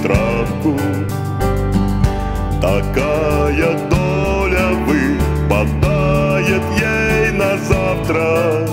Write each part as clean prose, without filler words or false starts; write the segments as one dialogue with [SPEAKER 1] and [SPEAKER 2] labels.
[SPEAKER 1] травку. Такая доля выпадает ей на завтра,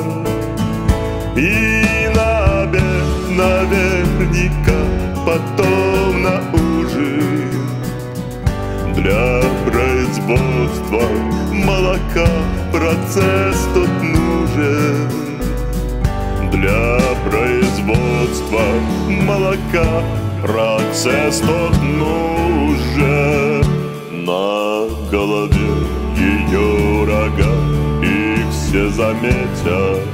[SPEAKER 1] и на обед наверняка потом на ужин. Для производства молока процесс тут нужен. Для производства молока процесс тут нужен. На голове ее рога, их все заметят.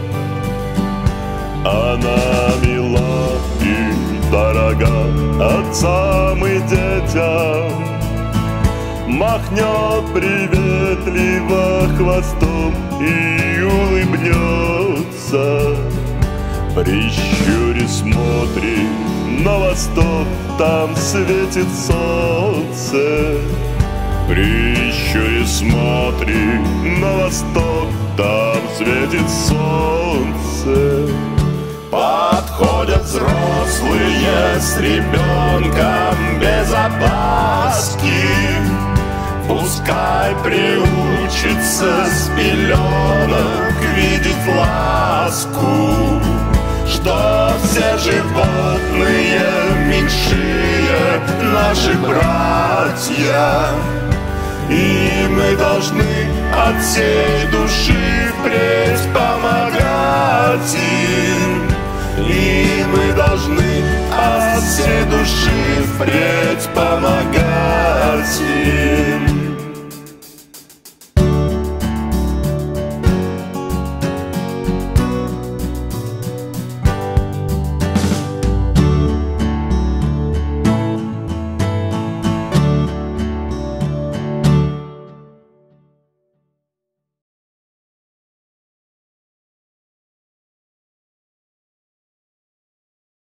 [SPEAKER 1] Она мила и дорога отцам и детям. Махнет приветливо хвостом и улыбнется. Прищурясь смотрит на восток, там светит солнце. Прищурясь смотрит на восток, там светит солнце. Подходят взрослые с ребенком без опаски. Пускай приучится с пеленок видеть ласку, что все животные меньшие наши братья, и мы должны от всей души впредь помогать им. И мы должны от всей души впредь помогать им.